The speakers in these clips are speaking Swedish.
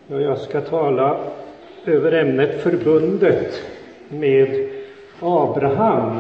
Och jag ska tala över ämnet förbundet med Abraham.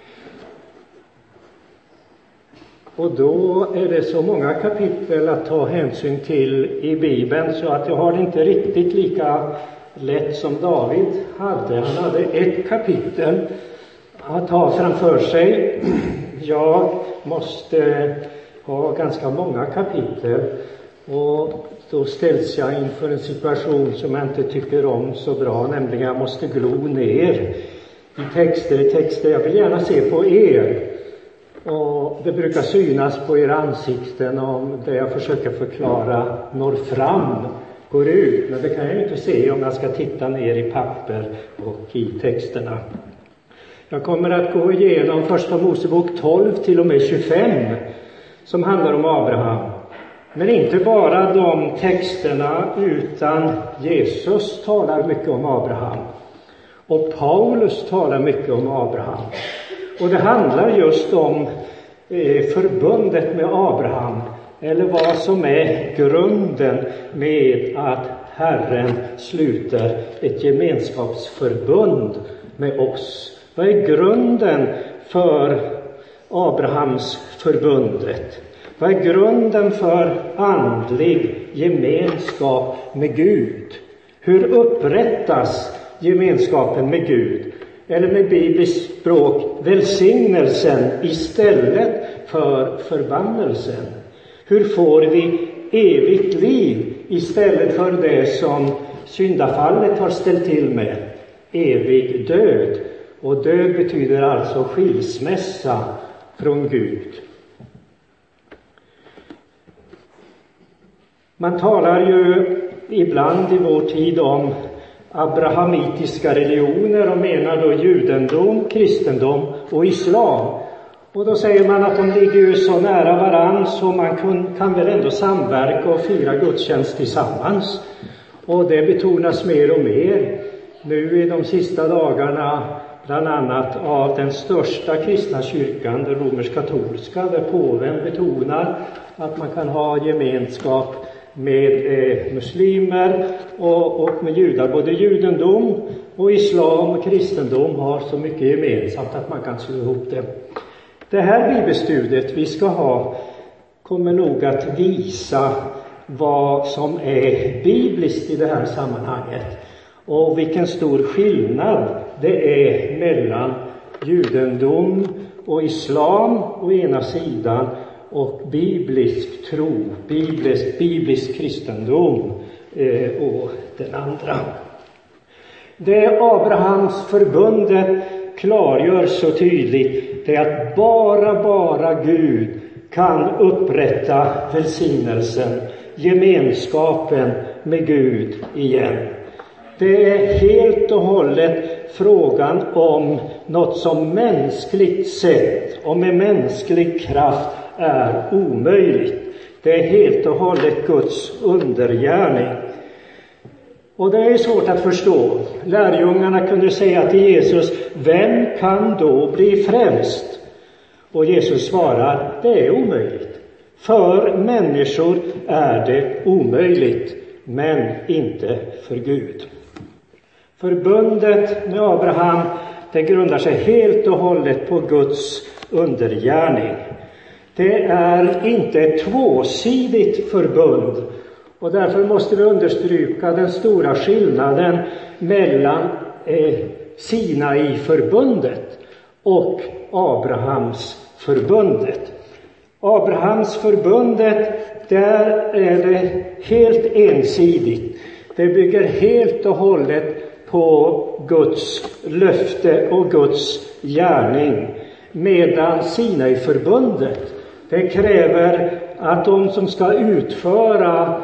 Och då är det så många kapitel att ta hänsyn till i Bibeln så att jag har det inte riktigt lika lätt som David hade. Han hade ett kapitel att ha framför sig. Jag måste ha ganska många kapitel, och då ställs jag inför en situation som jag inte tycker om så bra, nämligen jag måste glo ner i texter. Jag vill gärna se på er, och det brukar synas på era ansikten om det jag försöker förklara når fram, går ut, men det kan jag inte se om jag ska titta ner i papper och i texterna. Jag kommer att gå igenom första Mosebok 12 till och med 25 som handlar om Abraham. Men inte bara de texterna, utan Jesus talar mycket om Abraham. Och Paulus talar mycket om Abraham. Och det handlar just om förbundet med Abraham. Eller vad som är grunden med att Herren sluter ett gemenskapsförbund med oss. Vad är grunden för Abrahams förbundet? Vad är grunden för andlig gemenskap med Gud? Hur upprättas gemenskapen med Gud? Eller med bibliskt språk, välsignelsen istället för förbannelsen? Hur får vi evigt liv istället för det som syndafallet har ställt till med? Evig död. Och död betyder alltså skilsmässa från Gud. Man talar ju ibland i vår tid om abrahamitiska religioner och menar då judendom, kristendom och islam. Och då säger man att de ligger ju så nära varann så man kan väl ändå samverka och fira gudstjänst tillsammans. Och det betonas mer och mer nu i de sista dagarna, bland annat av den största kristna kyrkan, den romersk-katolska, där påven betonar att man kan ha gemenskap med muslimer och med judar. Både judendom och islam och kristendom har så mycket gemensamt att man kan slå ihop det. Det här bibelstudiet vi ska ha kommer nog att visa vad som är bibliskt i det här sammanhanget. Och vilken stor skillnad det är mellan judendom och islam å ena sidan och biblisk tro, biblisk kristendom och den andra. Det Abrahams förbundet klargör så tydligt, det är att bara Gud kan upprätta välsignelsen, gemenskapen med Gud igen. Det är helt och hållet frågan om något som mänskligt sett och med mänsklig kraft är omöjligt. Det är helt och hållet Guds undergärning. Och det är svårt att förstå. Lärjungarna kunde säga till Jesus: vem kan då bli frälst? Och Jesus svarar: det är omöjligt. För människor är det omöjligt, men inte för Gud. Förbundet med Abraham, det grundar sig helt och hållet på Guds undergärning. Det är inte ett tvåsidigt förbund, och därför måste vi understryka den stora skillnaden mellan Sinai-förbundet och Abrahams förbundet. Abrahams förbundet, där är det helt ensidigt. Det bygger helt och hållet på Guds löfte och Guds gärning. Medan Sinai-förbundet, det kräver att de som ska utföra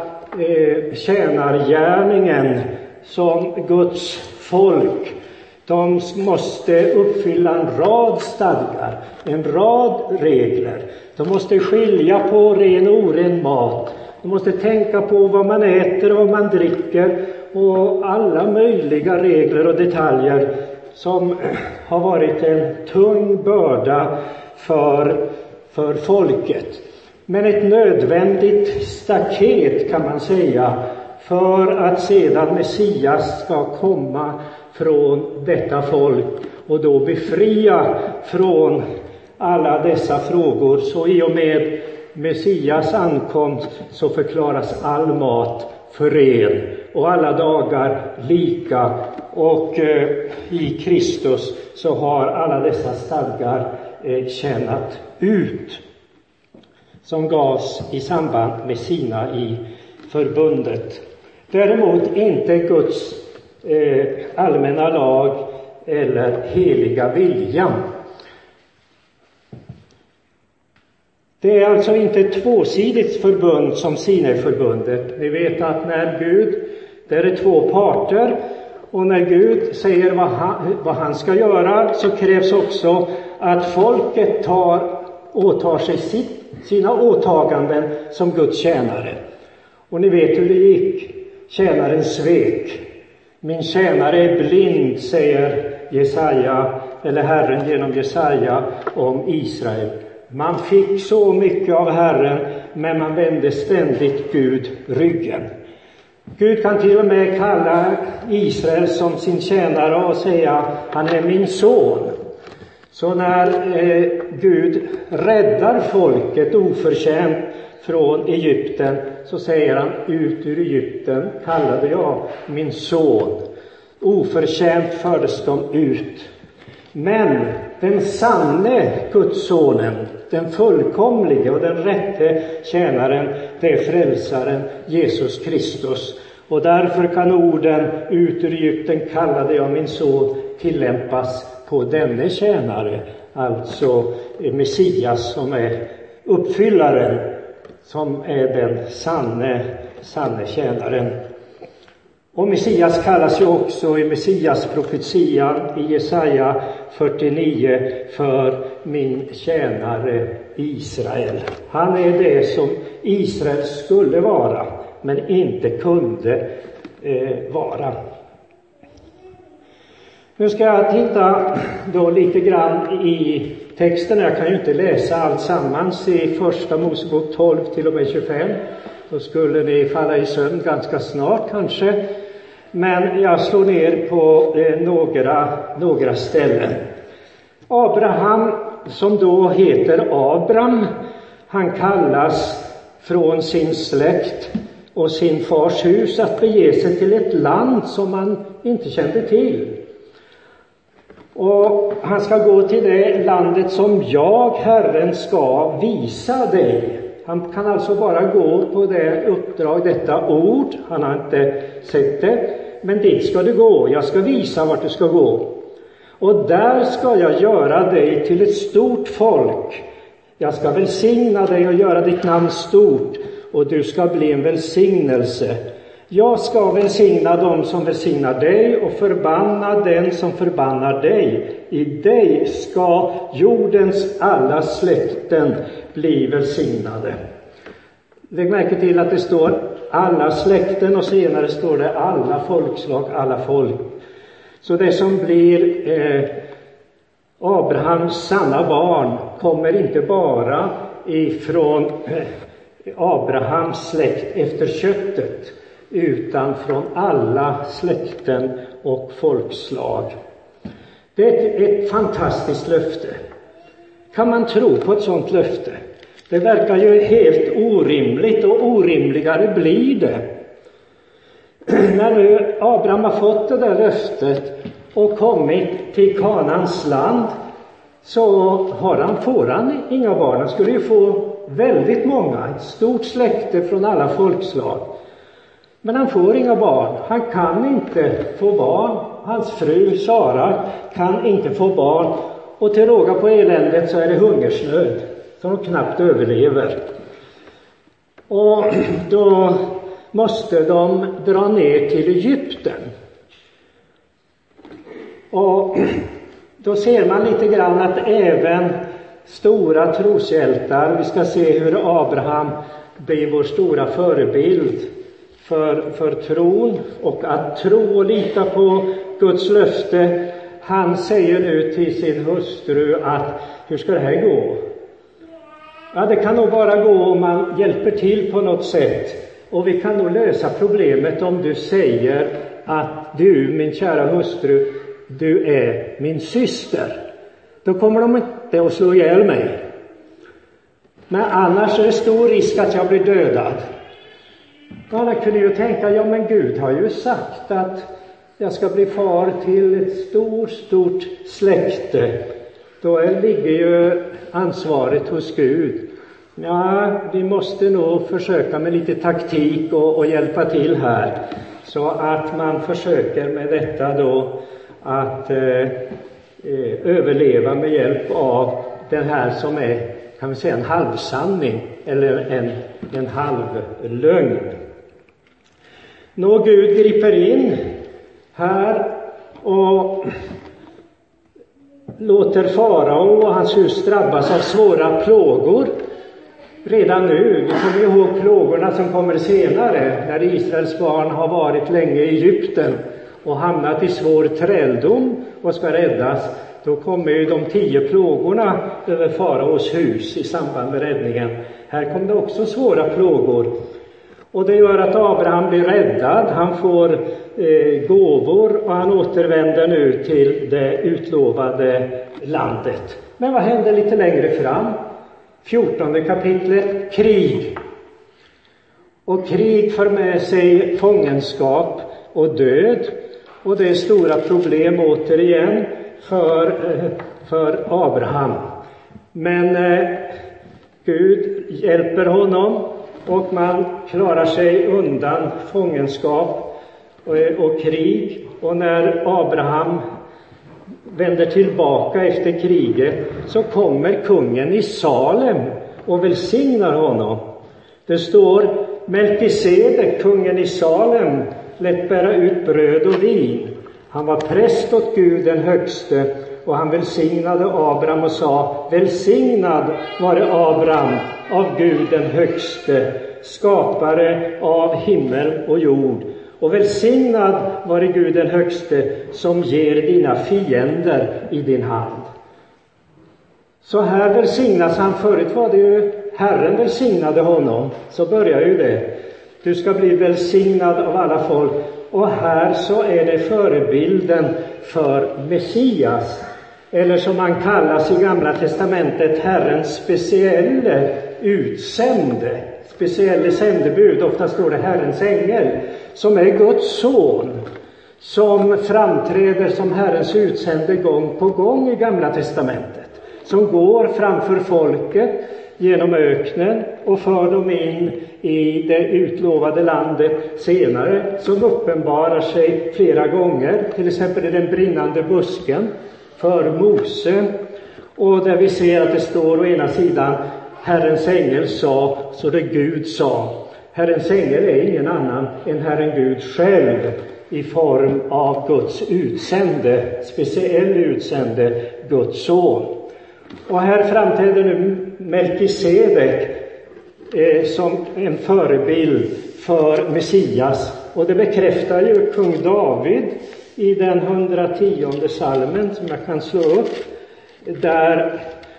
tjänargärningen som Guds folk, de måste uppfylla en rad stadgar, en rad regler. De måste skilja på ren och oren mat. De måste tänka på vad man äter och vad man dricker och alla möjliga regler och detaljer som har varit en tung börda för folket. Men ett nödvändigt staket, kan man säga, för att sedan Messias ska komma från detta folk och då befria från alla dessa frågor. Så i och med Messias ankomst så förklaras all mat för ren och alla dagar lika, och i Kristus så har alla dessa stadgar tjänat ut som gavs i samband med Sinai förbundet. Däremot inte Guds allmänna lag eller heliga vilja. Det är alltså inte ett tvåsidigt förbund som Sinai-förbundet. Ni vet att när Gud, det är två parter, och när Gud säger vad han ska göra, så krävs också att folket åtar sig sina åtaganden som Guds tjänare. Och ni vet hur det gick. Tjänaren svek. Min tjänare är blind, säger Jesaja, eller Herren genom Jesaja om Israel. Man fick så mycket av Herren, men man vände ständigt Gud ryggen. Gud kan till och med kalla Israel som sin tjänare och säga: han är min son. Så när Gud räddar folket oförtjänt från Egypten, så säger han: ut ur Egypten kallade jag min son. Oförtjänt fördes de ut. Men den sanne Gudssonen, den fullkomlige och den rätte tjänaren, det är frälsaren Jesus Kristus. Och därför kan orden ut ur Egypten kallade jag min son tillämpas på denne tjänare, alltså Messias som är uppfyllaren, som är den sanne tjänaren. Och Messias kallas ju också i Messias profetian i Jesaja 49 för min tjänare Israel. Han är det som Israel skulle vara, men inte kunde vara. Nu ska jag titta då lite grann i texten. Jag kan ju inte läsa allt sammans i första Mosebok 12 till och med 25. Då skulle ni falla i sömn ganska snart kanske. Men jag slår ner på några ställen. Abraham, som då heter Abram, han kallas från sin släkt och sin fars hus att bege sig till ett land som han inte kände till. Och han ska gå till det landet som jag, Herren, ska visa dig. Han kan alltså bara gå på det uppdrag, detta ord. Han har inte sett det. Men dit ska du gå. Jag ska visa vart du ska gå. Och där ska jag göra dig till ett stort folk. Jag ska välsigna dig och göra ditt namn stort. Och du ska bli en välsignelse. Jag ska välsigna dem som välsignar dig och förbanna den som förbannar dig. I dig ska jordens alla släkten bli välsignade. Lägg märke till att det står alla släkten och senare står det alla folkslag, alla folk. Så det som blir Abrahams sanna barn kommer inte bara ifrån Abrahams släkt efter köttet, utan från alla släkten och folkslag. Det är ett fantastiskt löfte. Kan man tro på ett sådant löfte? Det verkar ju helt orimligt, och orimligare blir det. När nu Abraham har fått det där löftet och kommit till Kanans land, så får han inga barn. Han skulle ju få väldigt många, ett stort släkte från alla folkslag. Men han får inga barn. Han kan inte få barn. Hans fru Sara kan inte få barn. Och till råga på eländet så är det hungersnöd, så de knappt överlever. Och då måste de dra ner till Egypten. Och då ser man lite grann att även stora troshjältar, vi ska se hur Abraham blir vår stora förebild för tron och att tro och lita på Guds löfte. Han säger nu till sin hustru att hur ska det här gå? Ja, det kan nog bara gå om man hjälper till på något sätt. Och vi kan nog lösa problemet om du säger att du, min kära hustru, du är min syster. Då kommer de inte att slå ihjäl mig. Men annars är det stor risk att jag blir dödad. Alla kunde ju tänka, ja men Gud har ju sagt att jag ska bli far till ett stort släkte. Då ligger ju ansvaret hos Gud. Ja, vi måste nog försöka med lite taktik och hjälpa till här. Så att man försöker med detta då att överleva med hjälp av den här som är, kan vi säga, en halvsanning eller en halvlögn. Nå, Gud griper in här och låter farao och hans hus drabbas av svåra plågor. Redan nu, vi kommer ihåg plågorna som kommer senare, när Israels barn har varit länge i Egypten och hamnat i svår träldom och ska räddas. Då kommer ju de 10 plågorna över faraos hus i samband med räddningen. Här kommer det också svåra plågor. Och det gör att Abraham blir räddad, han får gåvor och han återvänder nu till det utlovade landet. Men vad händer lite längre fram? 14 kapitlet, krig. Och krig för med sig fångenskap och död. Och det är stora problem återigen för Abraham. Men Gud hjälper honom och man klarar sig undan fångenskap och krig. Och när Abraham vänder tillbaka efter kriget så kommer kungen i Salem och välsignar honom. Det står, Melkisedek, kungen i Salem, lät bära ut bröd och vin. Han var präst åt Gud den högste och han välsignade Abraham och sa, välsignad vare Abraham av Gud den högste, skapare av himmel och jord. Och välsignad vare Gud den högste som ger dina fiender i din hand. Så här välsignas han. Förut var det ju Herren välsignade honom. Så börjar ju det. Du ska bli välsignad av alla folk. Och här så är det förebilden för Messias. Eller som man kallas i Gamla testamentet, Herrens speciella utsände. Speciella sändebud, ofta står det Herrens ängel, som är Guds son, som framträder som Herrens utsände gång på gång i Gamla testamentet, som går framför folket genom öknen och för dem in i det utlovade landet senare, som uppenbarar sig flera gånger, till exempel i den brinnande busken för Mose, och där vi ser att det står å ena sidan Herrens ängel sa, så det Gud sa. Herrens ängel är ingen annan än Herren Gud själv i form av Guds utsände, speciell utsände, Guds son. Och här framträder nu Melkisedek som en förebild för Messias. Och det bekräftar ju kung David i den 110:e psalmen som jag kan slå upp, där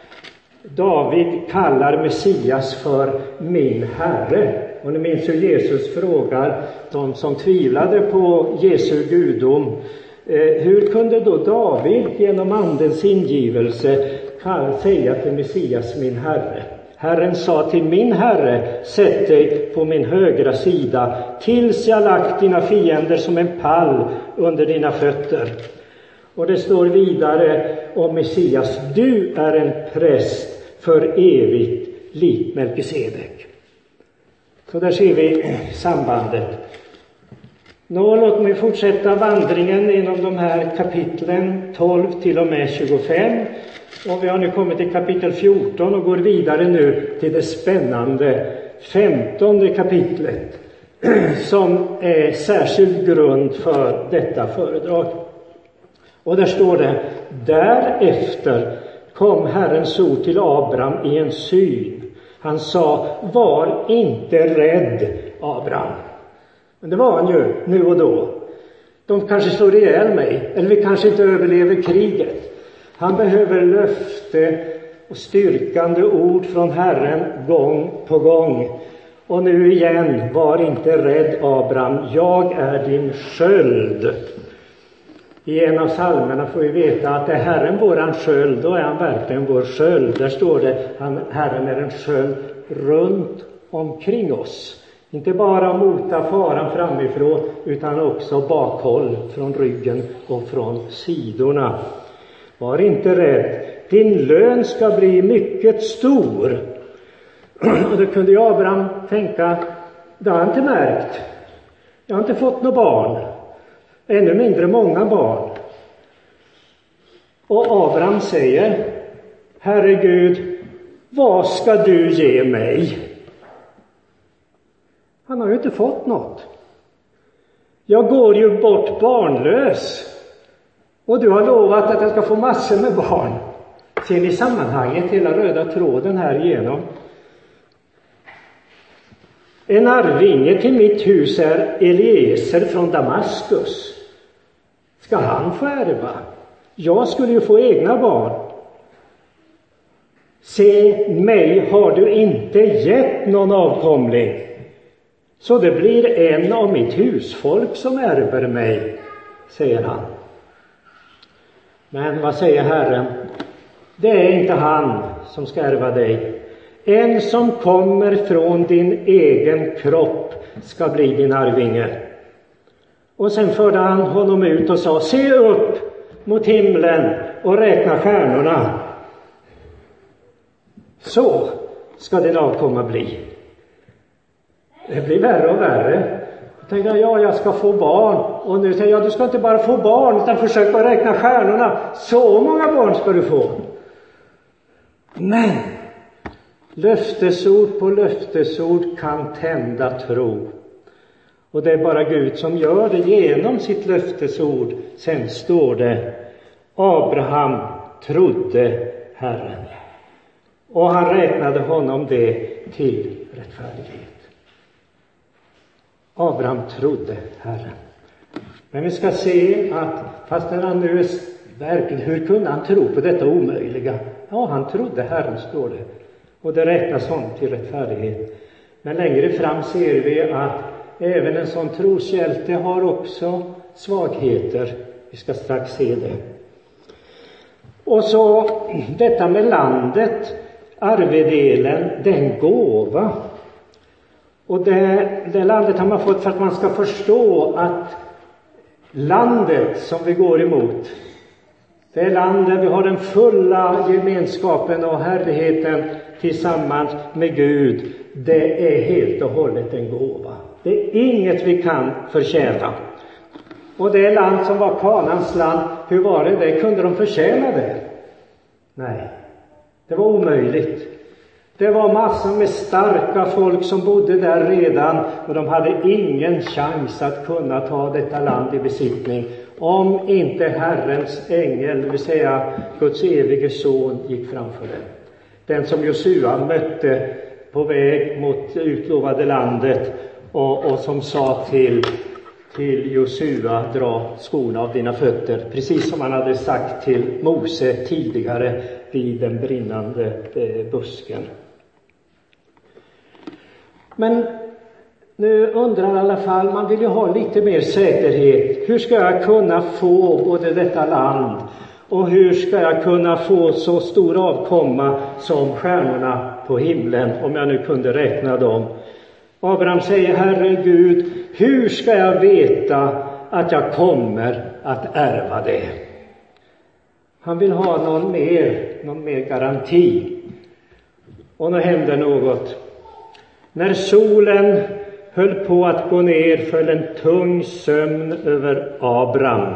David kallar Messias för min Herre. Och ni minns hur Jesus frågar de som tvivlade på Jesu gudom. Hur kunde då David genom andens ingivelse säga till Messias min Herre? Herren sa till min Herre, sätt dig på min högra sida tills jag lagt dina fiender som en pall under dina fötter. Och det står vidare om Messias, du är en präst för evigt, lik Melkisedek. Så där ser vi sambandet. Nå, låt mig fortsätta vandringen inom de här kapitlen 12 till och med 25. Och vi har nu kommit till kapitel 14 och går vidare nu till det spännande 15:e kapitlet, som är särskild grund för detta föredrag. Och där står det, därefter kom Herrens ord till Abraham i en syn. Han sa, var inte rädd, Abraham. Men det var han ju nu och då. De kanske slår ihjäl mig, eller vi kanske inte överlever kriget. Han behöver löfte och styrkande ord från Herren gång på gång. Och nu igen, var inte rädd Abraham, jag är din sköld. I en av psalmerna får vi veta att är Herren våran sköld, då är han verkligen vår sköld. Där står det, Herren är en sköld runt omkring oss. Inte bara mota faran framifrån, utan också bakhåll från ryggen och från sidorna. Var inte rädd, din lön ska bli mycket stor. Och då kunde ju Abraham tänka, det har jag inte märkt. Jag har inte fått några barn. Ännu mindre många barn. Och Abraham säger, Herregud, vad ska du ge mig? Han har ju inte fått något. Jag går ju bort barnlös. Och du har lovat att jag ska få massor med barn. Ser ni sammanhanget, hela röda tråden här igenom? En arvinge till mitt hus är Eliezer från Damaskus. Ska han få ärva? Jag skulle ju få egna barn. Se, mig har du inte gett någon avkomling. Så det blir en av mitt husfolk som ärver mig, säger han. Men vad säger Herren? Det är inte han som ska ärva dig. En som kommer från din egen kropp ska bli din arvinge. Och sen förde han honom ut och sa, se upp mot himlen och räkna stjärnorna. Så ska din avkomma bli. Det blir värre och värre. Jag tänkte, jag ska få barn. Och nu säger jag, du ska inte bara få barn, utan försök bara räkna stjärnorna. Så många barn ska du få. Men löftesord på löftesord kan tända tro. Och det är bara Gud som gör det genom sitt löftesord. Sen står det, Abraham trodde Herren. Och han räknade honom det till rättfärdighet. Abraham trodde Herren. Men vi ska se att fast han nu är verkligen, hur kunde han tro på detta omöjliga? Ja, han trodde Herren, står det. Och det räknas honom till rättfärdighet. Men längre fram ser vi att även en sån troshjälte har också svagheter. Vi ska strax se det. Och så detta med landet, arvedelen, den gåva. Och det landet har man fått för att man ska förstå att landet som vi går emot, det är land där vi har den fulla gemenskapen och härligheten tillsammans med Gud. Det är helt och hållet en gåva. Det är inget vi kan förtjäna. Och det land som var Kanans land, hur var det? Kunde de förtjäna det? Nej, det var omöjligt. Det var massor med starka folk som bodde där redan, och de hade ingen chans att kunna ta detta land i besittning om inte Herrens ängel, det vill säga Guds evige son, gick framför dem. Den som Josua mötte på väg mot utlovade landet och som sa till Josua, dra skorna av dina fötter, precis som han hade sagt till Mose tidigare vid den brinnande busken. Men nu undrar i alla fall, man vill ju ha lite mer säkerhet. Hur ska jag kunna få både detta land, och hur ska jag kunna få så stor avkomma som stjärnorna på himlen, om jag nu kunde räkna dem? Abraham säger, Herre Gud, hur ska jag veta att jag kommer att ärva det? Han vill ha någon mer garanti. Och nu händer något. När solen höll på att gå ner föll en tung sömn över Abraham.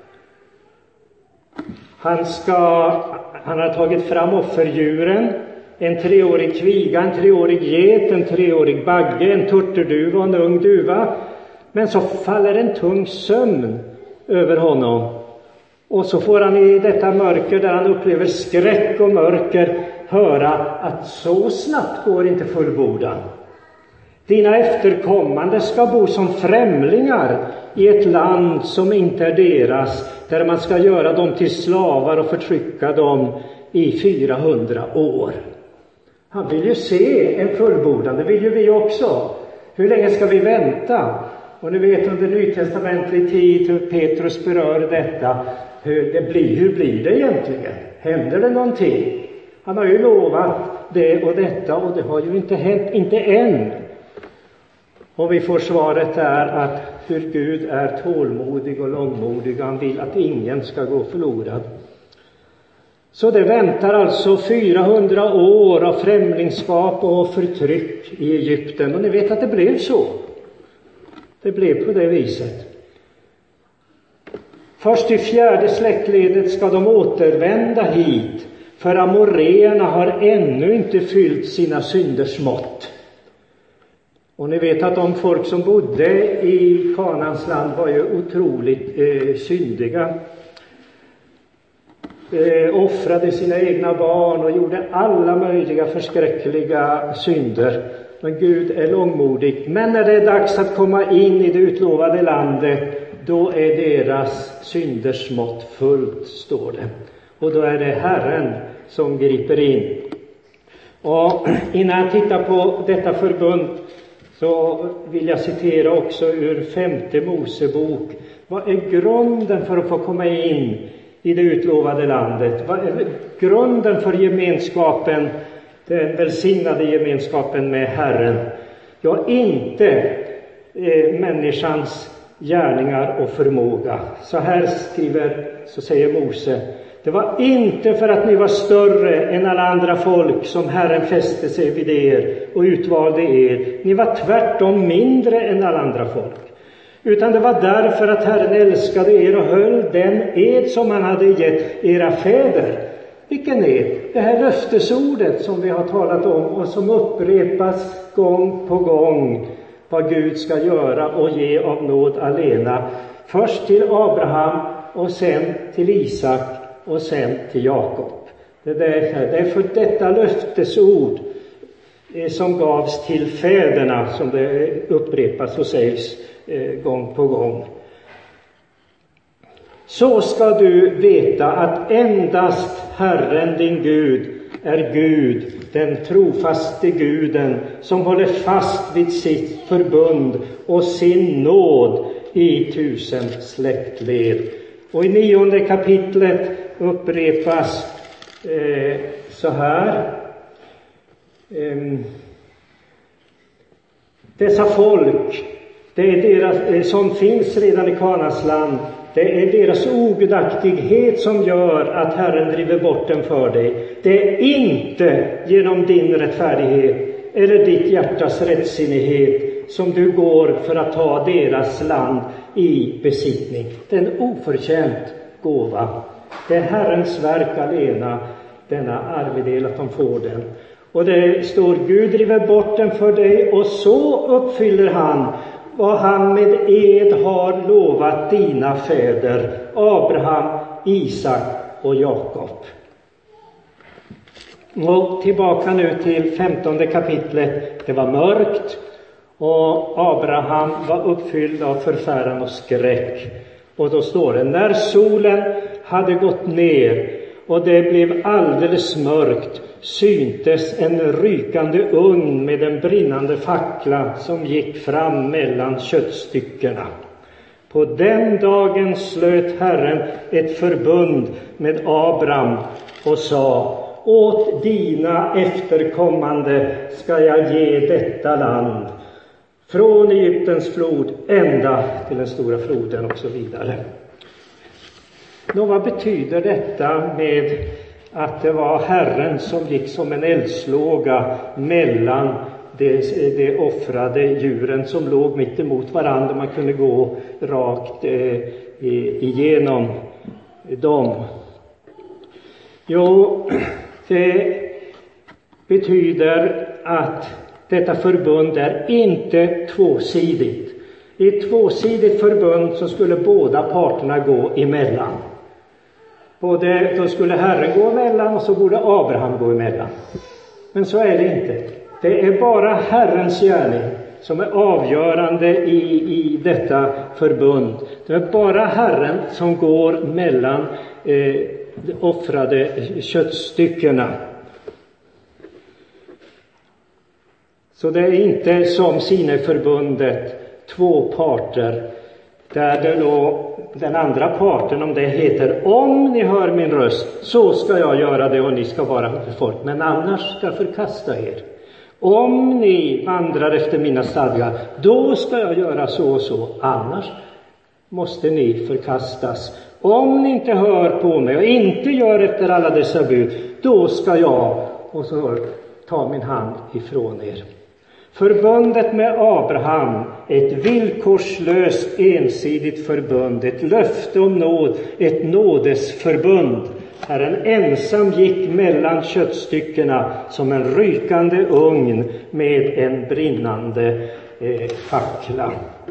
Han har tagit fram offerdjuren, en 3-årig kviga, en 3-årig get, en 3-årig bagge, en turturduva och en ung duva. Men så faller en tung sömn över honom. Och så får han i detta mörker, där han upplever skräck och mörker, höra att så snabbt går inte fullbordan. Dina efterkommande ska bo som främlingar i ett land som inte är deras, där man ska göra dem till slavar och förtrycka dem i 400 år. Han vill ju se en fullbordan, det vill ju vi också. Hur länge ska vi vänta? Och ni vet under nytestamentlig tid hur Petrus berör detta. Hur blir det egentligen? Händer det någonting? Han har ju lovat det och detta och det har ju inte hänt, inte än. Och vi får svaret där att hur Gud är tålmodig och långmodig. Han vill att ingen ska gå förlorad. Så det väntar alltså 400 år av främlingskap och förtryck i Egypten. Och ni vet att det blev så. Det blev på det viset. Först i 4:e släktledet ska de återvända hit. För amoreerna har ännu inte fyllt sina synders mått. Och ni vet att de folk som bodde i Kanaans land var ju otroligt syndiga. Offrade sina egna barn och gjorde alla möjliga förskräckliga synder. Men Gud är långmodig. Men när det är dags att komma in i det utlovade landet, då är deras synders mått fullt, står det. Och då är det Herren som griper in. Och innan jag tittar på detta förbund så vill jag citera också ur 5:e Mosebok. Vad är grunden för att få komma in i det utlovade landet? Vad är grunden för gemenskapen, den välsignade gemenskapen med Herren? Ja, inte människans gärningar och förmåga. Så säger Mose. Det var inte för att ni var större än alla andra folk som Herren fäste sig vid er och utvalde er. Ni var tvärtom mindre än alla andra folk. Utan det var därför att Herren älskade er och höll den ed som han hade gett era fäder. Vilken ed? Det här löftesordet som vi har talat om och som upprepas gång på gång. Vad Gud ska göra och ge av nåd alena. Först till Abraham och sen till Isak och sen till Jakob. Det är för detta löftesord som gavs till fäderna som det upprepas och sägs gång på gång. Så ska du veta att endast Herren din Gud är Gud, den trofaste Guden som håller fast vid sitt förbund och sin nåd i 1000 släktled. Och i 9:e kapitlet upprepas så här. Dessa folk, det är deras, som finns redan i Kanaans land, det är deras ogudaktighet som gör att Herren driver bort dem för dig. Det är inte genom din rättfärdighet eller ditt hjärtas rättsinnighet som du går för att ta deras land i besittning. Det är en oförtjänt gåva. Det är Herrens verk alena, denna arvedel, att de får den. Och det står, Gud driver bort den för dig och så uppfyller han vad han med ed har lovat dina fäder, Abraham, Isak och Jakob. Och tillbaka nu till 15:e kapitlet. Det var mörkt och Abraham var uppfylld av förfäran och skräck. Och då står det, när solen hade gått ner och det blev alldeles mörkt, syntes en rykande ugn med en brinnande fackla som gick fram mellan köttstyckena. På den dagen slöt Herren ett förbund med Abraham och sa, åt dina efterkommande ska jag ge detta land, från Egyptens flod ända till den stora floden och så vidare. Vad betyder detta med att det var Herren som gick som en eldslåga mellan de offrade djuren som låg mitt emot varandra? Man kunde gå rakt igenom dem. Jo, det betyder att detta förbund är inte tvåsidigt. I ett tvåsidigt förbund så skulle båda parterna gå emellan. Då skulle Herren gå emellan och så borde Abraham gå emellan. Men så är det inte. Det är bara Herrens gärning som är avgörande i detta förbund. Det är bara Herren som går mellan de offrade köttstyckena. Så det är inte som Sinai-förbundet, 2 parter, där det då den andra parten, om det heter om ni hör min röst, så ska jag göra det och ni ska vara folk, men annars ska jag förkasta er. Om ni vandrar efter mina stadgar, då ska jag göra så och så, annars måste ni förkastas. Om ni inte hör på mig och inte gör efter alla dessa bud, då ska jag, och så ta min hand ifrån er. Förbundet med Abraham, ett villkorslöst ensidigt förbund, ett löfte om nåd, ett nådesförbund. Herren ensam gick mellan köttstyckena som en rykande ugn med en brinnande fackla.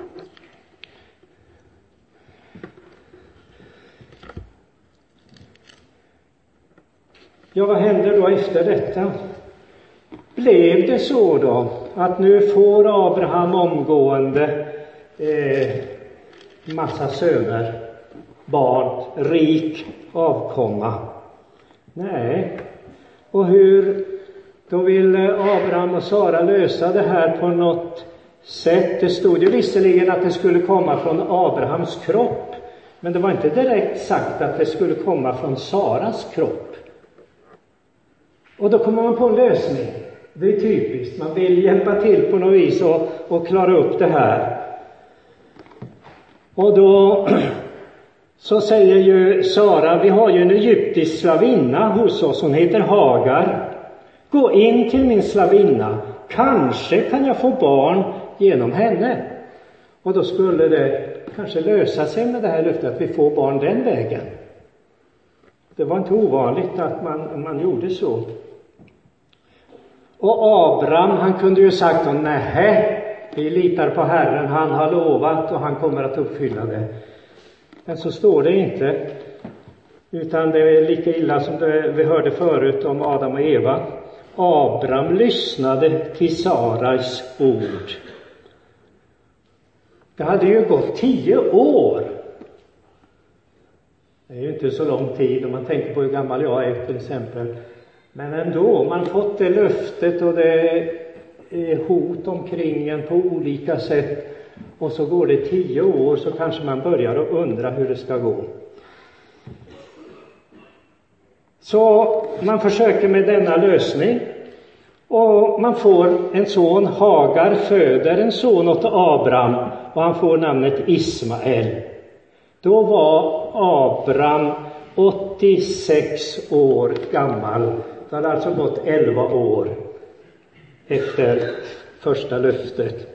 Ja, vad händer då efter detta? Blev det så då att nu får Abraham omgående massa söner, barn, rik avkomma? Nej. Och hur? Då vill Abraham och Sara lösa det här på något sätt. Det stod ju visserligen att det skulle komma från Abrahams kropp, men det var inte direkt sagt att det skulle komma från Saras kropp. Och då kommer man på en lösning. Det är typiskt. Man vill hjälpa till på något vis och klara upp det här. Och då så säger ju Sara, vi har ju en egyptisk slavinna hos oss. Hon heter Hagar. Gå in till min slavinna. Kanske kan jag få barn genom henne. Och då skulle det kanske lösa sig med det här löftet att vi får barn den vägen. Det var inte ovanligt att man gjorde så. Och Abraham, han kunde ju sagt om nej, vi litar på Herren, han har lovat och han kommer att uppfylla det. Men så står det inte, utan det är lika illa som vi hörde förut om Adam och Eva. Abraham lyssnade till Sarais ord. Det hade ju gått 10 år. Det är ju inte så lång tid om man tänker på hur gammal jag är till exempel. Men ändå, man fått det löftet och det är hot omkring en på olika sätt. Och så går det 10 år, så kanske man börjar att undra hur det ska gå. Så man försöker med denna lösning. Och man får en son, Hagar föder en son åt Abraham. Och han får namnet Ismael. Då var Abraham 86 år gammal. Det hade alltså gått 11 år efter första löftet.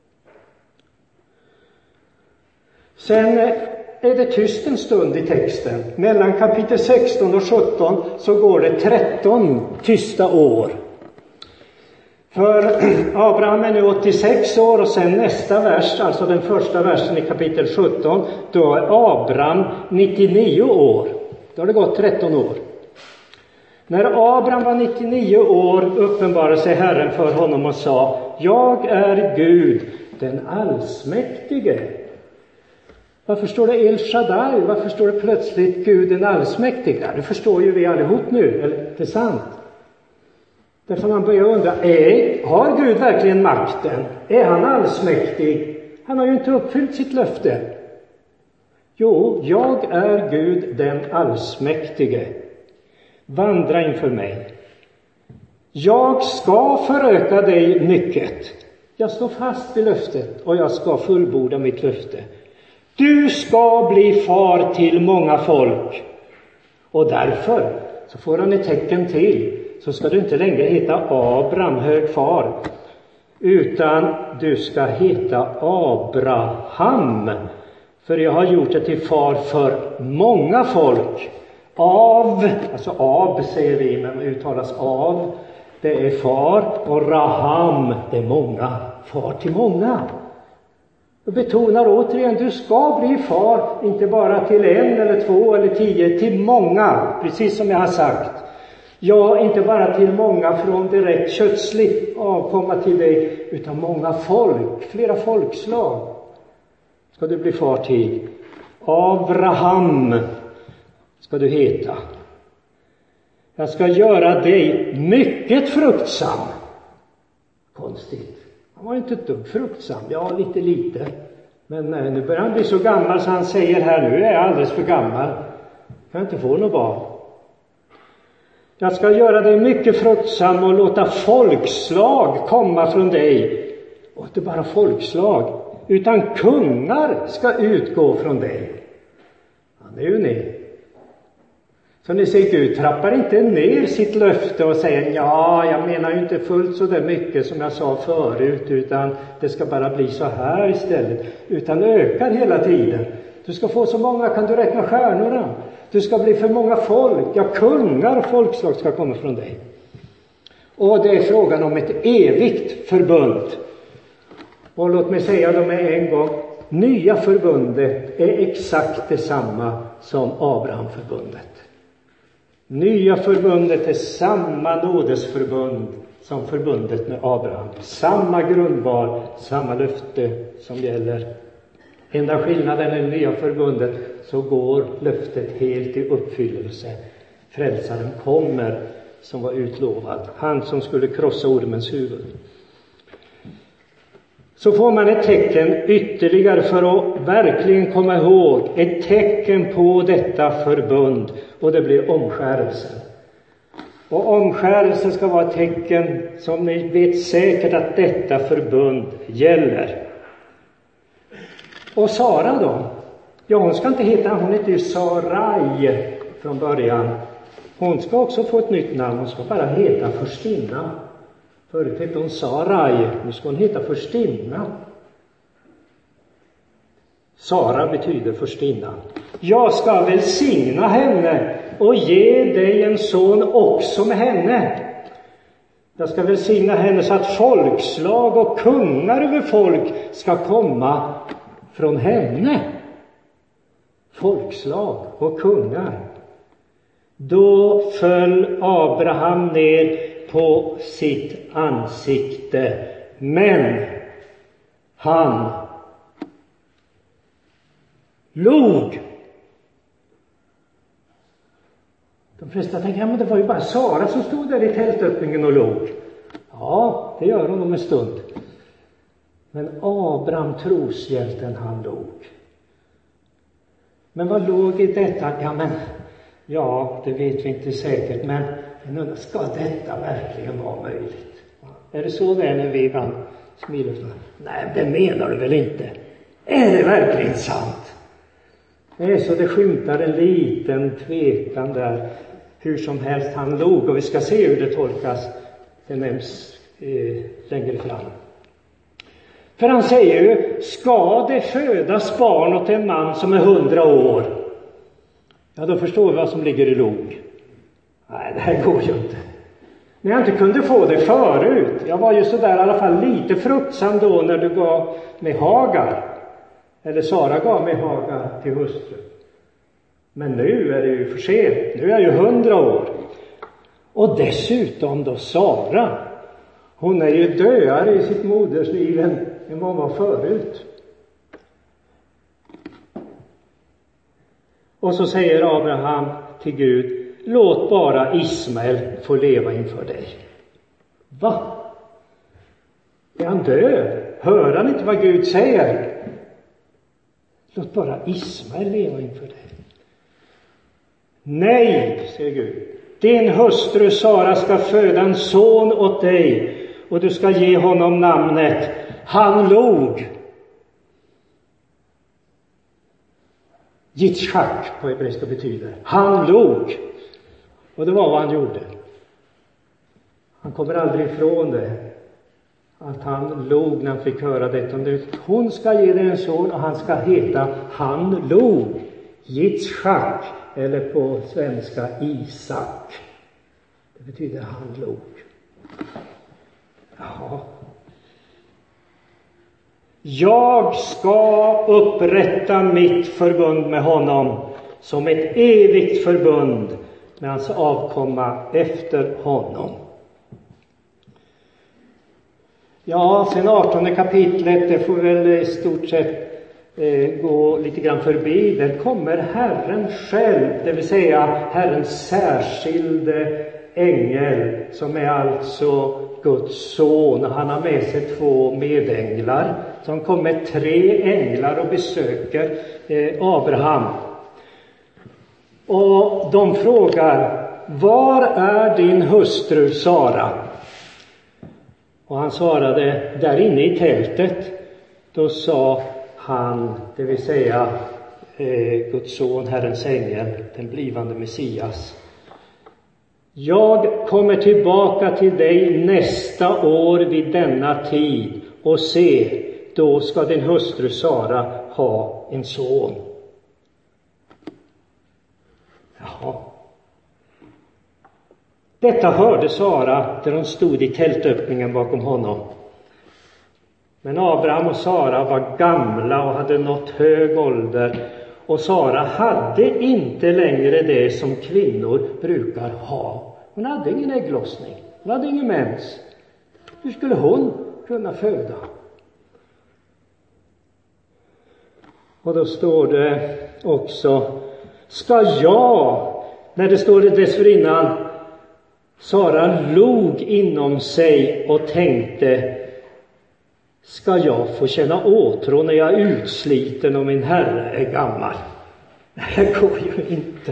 Sen är det tyst en stund i texten. Mellan kapitel 16 och 17 så går det 13 tysta år. För Abraham är nu 86 år och sen nästa vers, alltså den första versen i kapitel 17, då är Abraham 99 år. Då har det gått 13 år. När Abraham var 99 år uppenbarade sig Herren för honom och sa: jag är Gud, den allsmäktige. Varför står det El Shaddai? Varför står det plötsligt Gud den allsmäktige? Det förstår ju vi allihop nu, eller det är sant. Därför man börjar undra, har Gud verkligen makten? Är han allsmäktig? Han har ju inte uppfyllt sitt löfte. Jo, jag är Gud den allsmäktige. Vandra inför mig. Jag ska föröka dig mycket. Jag står fast vid löftet och jag ska fullborda mitt löfte. Du ska bli far till många folk. Och därför så får han ett tecken till. Så ska du inte längre heta Abraham, hög far, utan du ska heta Abraham. För jag har gjort det till far för många folk. Alltså Ab säger vi, men uttalas av. Det är far, och Raham, det är många. Far till många. Och betonar återigen, du ska bli far, inte bara till 1 eller 2 eller 10, till många, precis som jag har sagt. Ja, inte bara till många från direkt kötsligt avkomma till dig, utan många folk, flera folkslag ska du bli far till. Abraham ska du heta. Jag ska göra dig mycket fruktsam. Konstigt. Han var inte ett dugg fruktsam. Ja, lite. Men nu börjar han bli så gammal så han säger här, nu är jag alldeles för gammal. Kan inte få något barn. Jag ska göra dig mycket fruktsam och låta folkslag komma från dig. Och inte bara folkslag, utan kungar ska utgå från dig. Han är ju ner. Så ni ser, Gud trappar inte ner sitt löfte och säger, ja, jag menar ju inte fullt så där mycket som jag sa förut, utan det ska bara bli så här istället. Utan ökar hela tiden. Du ska få så många, kan du räkna stjärnorna? Du ska bli för många folk, ja, kungar och folkslag ska komma från dig. Och det är frågan om ett evigt förbund. Och låt mig säga då med en gång, nya förbundet är exakt detsamma som Abrahamförbundet. Nya förbundet är samma nådesförbund som förbundet med Abraham. Samma grundval, samma löfte som gäller. Enda skillnaden i det nya förbundet så går löftet helt i uppfyllelse. Frälsaren kommer som var utlovad. Han som skulle krossa ormens huvud. Så får man ett tecken ytterligare för att verkligen komma ihåg. Ett tecken på detta förbund. Och det blir omskärelse. Och omskärelse ska vara ett tecken som ni vet säkert att detta förbund gäller. Och Sara då? Ja, hon ska inte heta, hon heter ju Sarai från början. Hon ska också få ett nytt namn. Hon ska bara heta förstinna. Förut hette hon Sarai, nu ska hon heta förstinna. Sara betyder förstinna. Jag ska välsigna henne och ge dig en son också med henne. Jag ska välsigna henne så att folkslag och kungar över folk ska komma från henne. Folkslag och kungar. Då föll Abraham ner på sitt ansikte. Men han log. De flesta tänker, ja, men det var ju bara Sara som stod där i tältöppningen och log. Ja, det gör hon om en stund. Men Abraham, troshjälten, han log. Men vad låg i detta? Ja, det vet vi inte säkert, men ska detta verkligen vara möjligt? Är det så när vi ibland smiler? Nej, det menar du väl inte? Är det verkligen sant? Det är så det skymtar en liten tvekan där. Hur som helst, han log, och vi ska se hur det tolkas. Det nämns längre fram. För han säger ju, ska det födas barn åt en man som är 100 år? Ja, då förstår vi vad som ligger i log. Nej, det här går ju inte. När jag inte kunde få det förut. Jag var ju så där i alla fall lite fruktsam då när du gav med Hagar. Eller Sara gav med Hagar till hustru. Men nu är det ju för sent. Nu är jag ju 100 år. Och dessutom då Sara. Hon är ju döare i sitt modersliv än vad hon var förut. Och så säger Abraham till Gud, låt bara Ismael få leva inför dig. Va? Är han död? Hör han inte vad Gud säger? Låt bara Ismael leva inför dig. Nej, säger Gud. Din hustru Sara ska föda en son åt dig, och du ska ge honom namnet Han log. Yitzchak på hebreiska betyder han log. Och det var vad han gjorde. Han kommer aldrig ifrån det. Att han log när han fick höra detta. Hon ska ge dig en son och han ska heta Han log. Yitzchak, eller på svenska Isak. Det betyder han log. Ja. Jag ska upprätta mitt förbund med honom som ett evigt förbund med hans avkomma efter honom. Ja, sen 18 kapitlet, det får väl i stort sett gå lite grann förbi. Där kommer Herren själv, det vill säga Herrens särskilde ängel, som är alltså Guds son. Han har med sig 2 medänglar. Som kommer 3 änglar och besöker Abraham. Och de frågar: var är din hustru Sara? Och han svarade: där inne i tältet. Då sa han, det vill säga Guds son, Herrens ängel, den blivande Messias: jag kommer tillbaka till dig nästa år vid denna tid, och se, då ska din hustru Sara ha en son. Jaha. Detta hörde Sara där hon stod i tältöppningen bakom honom. Men Abraham och Sara var gamla och hade nått hög ålder, och Sara hade inte längre det som kvinnor brukar ha. Hon hade ingen ägglossning, hon hade ingen mens. Hur skulle hon kunna föda? Och då står det också: ska jag, när det står det dessförinnan, Sara log inom sig och tänkte: ska jag få känna åtrå när jag är utsliten och min herre är gammal? Det går ju inte.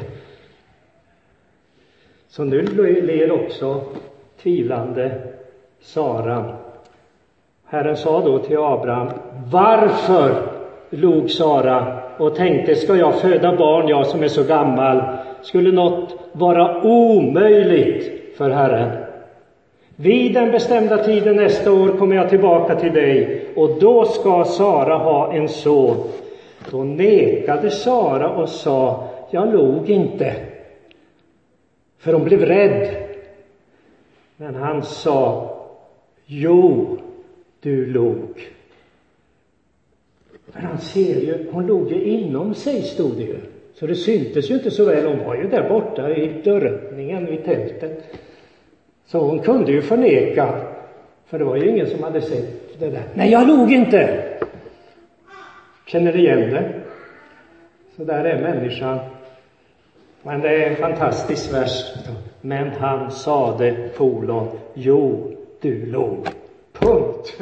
Så nu ler också tvivlande Sara. Herren sa då till Abraham: varför log Sara och tänkte: ska jag föda barn, jag som är så gammal? Skulle något vara omöjligt för Herren? Vid den bestämda tiden nästa år kommer jag tillbaka till dig, och då ska Sara ha en son. Då nekade Sara och sa: jag log inte. För hon blev rädd. Men han sa: jo, du log. För han ser ju, hon log ju inom sig, stod det ju. Så det syntes ju inte så väl. Hon var ju där borta i dörröppningen vid tältet. Så hon kunde ju förneka. För det var ju ingen som hade sett det där. Nej, jag log inte. Känner du igen det? Så där är människan. Men det är en fantastisk vers. Men han sade, kolon: jo, du log. Punkt.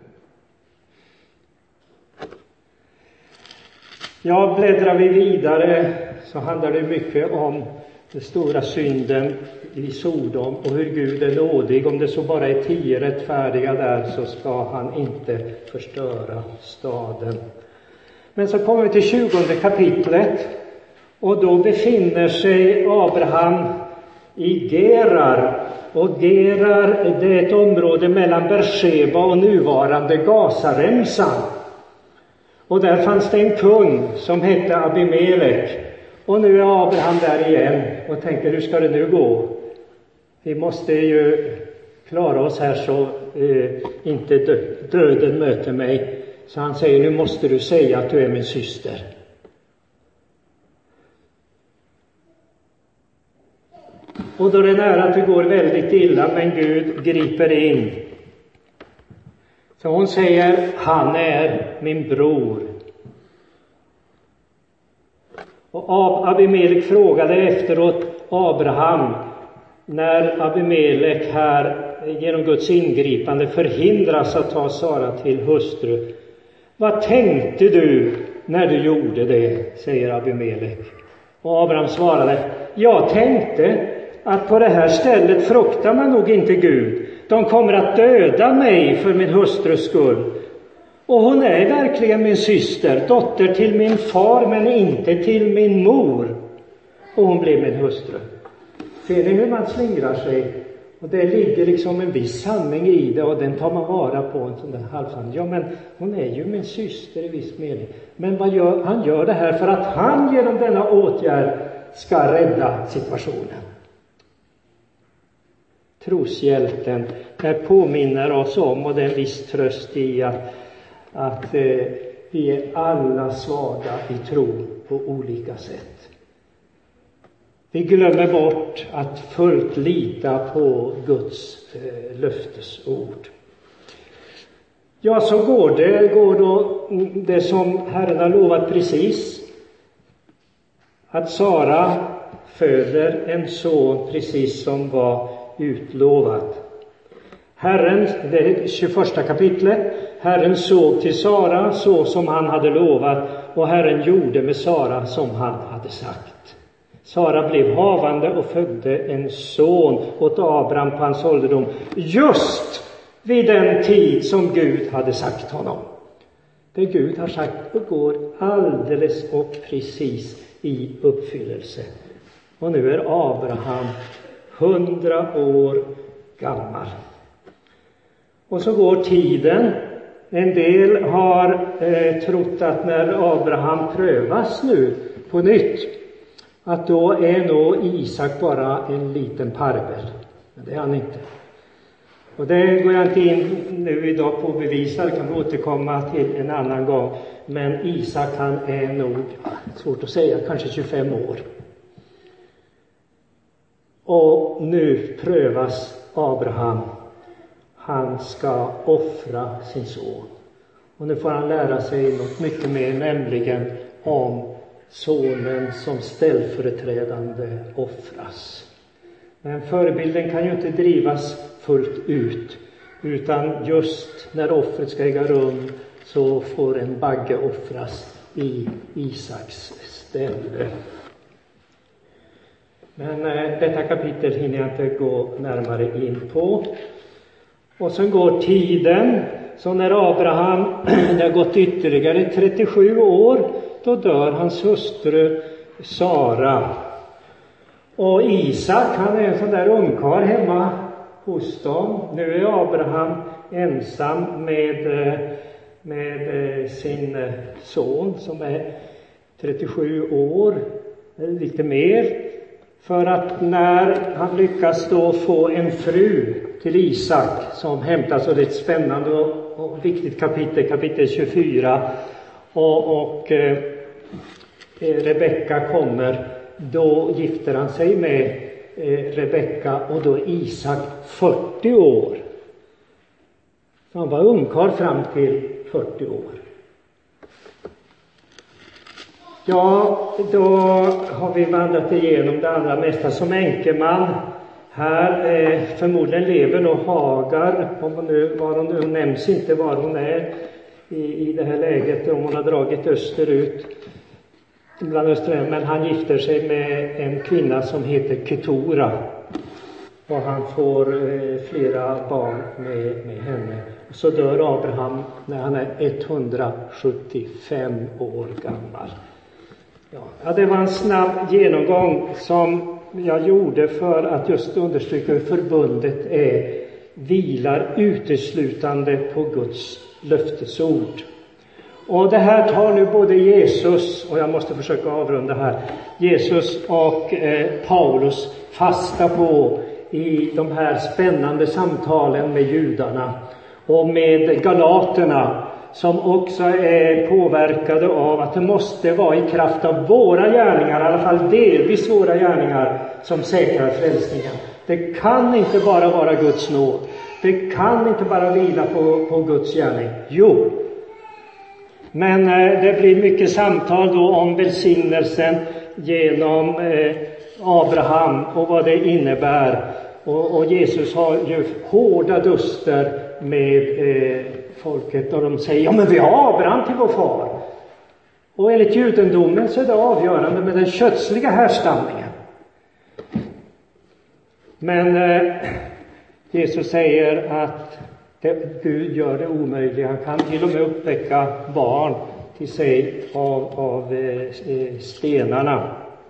Ja, bläddrar vi vidare så handlar det mycket om den stora synden i Sodom och hur Gud är nådig. Om det så bara är 10 rättfärdiga där, så ska han inte förstöra staden. Men så kommer vi till 20 kapitlet, och då befinner sig Abraham i Gerar. Och Gerar, det är ett område mellan Beersheba och nuvarande Gazaremsan. Och där fanns det en kung som hette Abimelek. Och nu är Abraham där igen och tänker: hur ska det nu gå? Vi måste ju klara oss här så inte döden möter mig. Så han säger: nu måste du säga att du är min syster. Och då är det nära att det går väldigt illa, men Gud griper in. Så hon säger: han är min bror. Och Abimelek frågade efteråt Abraham, när Abimelek här genom Guds ingripande förhindras att ta Sara till hustru: vad tänkte du när du gjorde det? Säger Abimelek. Och Abraham svarade: jag tänkte att på det här stället fruktar man nog inte Gud. De kommer att döda mig för min hustrus skull. Och hon är verkligen min syster, dotter till min far, men inte till min mor. Och hon blev min hustru. Ser ni hur man slingrar sig? Och det ligger liksom en viss sanning i det, och den tar man vara på, en sån där halvsanning. Ja, men hon är ju min syster i viss mening. Men vad gör han? Gör det här för att han genom denna åtgärd ska rädda situationen. Troshjälten påminner oss om, och det är en viss tröst i att vi är alla svaga i tro på olika sätt. Vi glömmer bort att fullt lita på Guds löftesord. Ja, så går då det som Herren har lovat precis. Att Sara föder en son precis som var utlovat. Herren, det är 21 kapitlet, Herren såg till Sara så som han hade lovat, och Herren gjorde med Sara som han hade sagt. Sara blev havande och födde en son åt Abraham på hans ålderdom, just vid den tid som Gud hade sagt honom. Det Gud har sagt går alldeles och precis i uppfyllelse. Och nu är Abraham 100 år gammal. Och så går tiden. En del har trott att när Abraham prövas nu på nytt, att då är nog Isak bara en liten parvel. Men det är han inte. Och det går jag inte in nu idag på att bevisa, det kan vi återkomma till en annan gång. Men Isak, han är nog, svårt att säga, kanske 25 år. Och nu prövas Abraham. Han ska offra sin son. Och nu får han lära sig något mycket mer, nämligen om sonen som ställföreträdande offras. Men förebilden kan ju inte drivas fullt ut, utan just när offret ska äga rum så får en bagge offras i Isaks ställe. Men detta kapitel hinner jag inte gå närmare in på. Och sen går tiden, så när Abraham, det har gått ytterligare 37 år, då dör hans hustru Sara. Och Isak, han är en sån där ungkarl hemma hos dem. Nu är Abraham ensam med sin son som är 37 år, eller lite mer. För att när han lyckas då få en fru till Isak som hämtas, och det är ett spännande och viktigt kapitel 24. Och Rebecka kommer, då gifter han sig med Rebecka, och då är Isak 40 år. Så han var ungkarl fram till 40 år. Ja, då har vi vandrat igenom det allra mesta som enkeman. Här förmodligen lever nog Hagar, var hon nu nämns inte var hon är i det här läget, om hon har dragit österut bland österut, men han gifter sig med en kvinna som heter Ketura, och han får flera barn med henne. Och så dör Abraham när han är 175 år gammal. Ja, det var en snabb genomgång som jag gjorde för att just understryka hur förbundet vilar uteslutande på Guds löftesord. Och det här tar nu både Jesus, och jag måste försöka avrunda här, Jesus och Paulus fasta på i de här spännande samtalen med judarna och med galaterna, som också är påverkade av att det måste vara i kraft av våra gärningar, i alla fall delvis våra gärningar, som säkrar frälsningen. Det kan inte bara vara Guds nåd. Det kan inte bara vila på Guds gärning. Jo, men det blir mycket samtal då om välsignelsen genom Abraham och vad det innebär. Och Jesus har ju hårda duster med folket, och de säger, ja men vi har Abraham till vår far. Och enligt judendomen så är det avgörande med den kötsliga härstamningen. Men Jesus säger att Gud gör det omöjliga. Han kan till och med uppväcka barn till sig av stenarna.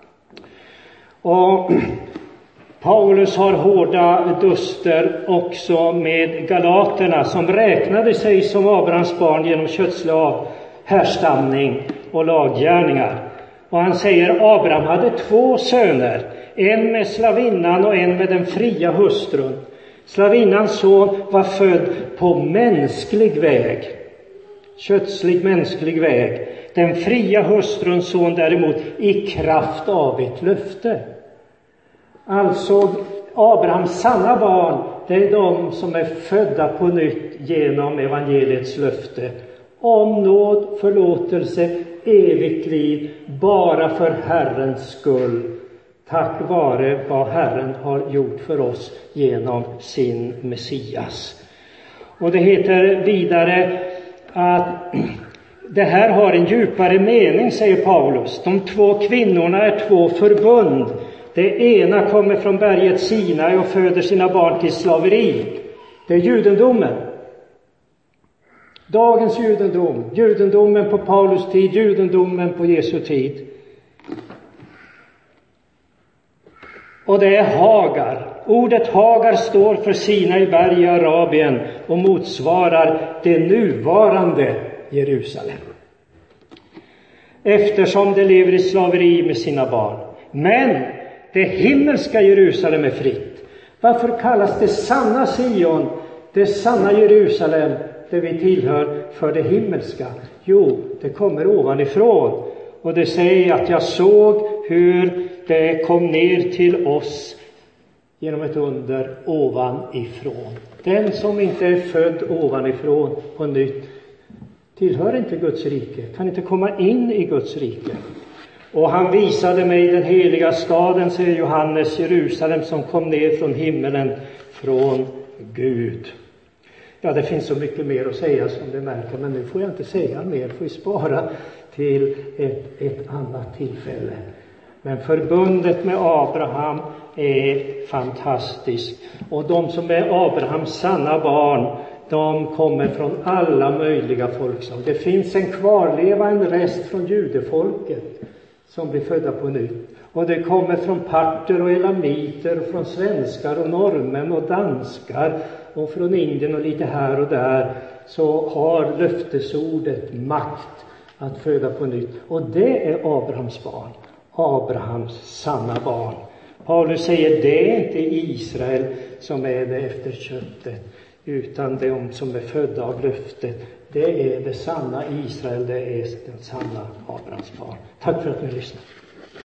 Och Paulus har hårda duster också med galaterna, som räknade sig som Abrahams barn genom kötslig härstamning och laggärningar. Och han säger att Abraham hade 2 söner, en med slavinnan och en med den fria hustrun. Slavinnans son var född på mänsklig väg, kötslig mänsklig väg. Den fria hustruns son däremot i kraft av ett löfte. Alltså Abrahams sanna barn, det är de som är födda på nytt genom evangeliets löfte om nåd, förlåtelse, evigt liv, bara för Herrens skull, tack vare vad Herren har gjort för oss genom sin Messias. Och det heter vidare att det här har en djupare mening, säger Paulus. De två kvinnorna är två förbund. Det ena kommer från berget Sinai och föder sina barn till slaveri. Det är judendomen. Dagens judendom. Judendomen på Paulus tid, judendomen på Jesu tid. Och det är Hagar. Ordet Hagar står för Sinai berg i Arabien och motsvarar det nuvarande Jerusalem. Eftersom det lever i slaveri med sina barn. Men det himmelska Jerusalem är fritt. Varför kallas det sanna Sion, det sanna Jerusalem, det vi tillhör, för det himmelska? Jo, det kommer ovanifrån. Och det säger att jag såg hur det kom ner till oss genom ett under ovanifrån. Den som inte är född ovanifrån på nytt tillhör inte Guds rike, kan inte komma in i Guds rike. Och han visade mig den heliga staden, säger Johannes, Jerusalem, som kom ner från himmelen, från Gud. Ja, det finns så mycket mer att säga som du märker, men nu får jag inte säga mer, får vi spara till ett annat tillfälle. Men förbundet med Abraham är fantastiskt. Och de som är Abrahams sanna barn, de kommer från alla möjliga folkslag. Det finns en kvarleva, en rest från judefolket som blir födda på nytt. Och det kommer från parter och elamiter, och från svenskar och norrmän och danskar och från Indien och lite här och där. Så har löftesordet makt att föda på nytt. Och det är Abrahams barn. Abrahams sanna barn. Paulus säger det är inte Israel som är det efter köttet, utan de som är födda av löftet. Det är det sanna Israel, det är den sanna Abrahams barn. Tack för att ni lyssnade.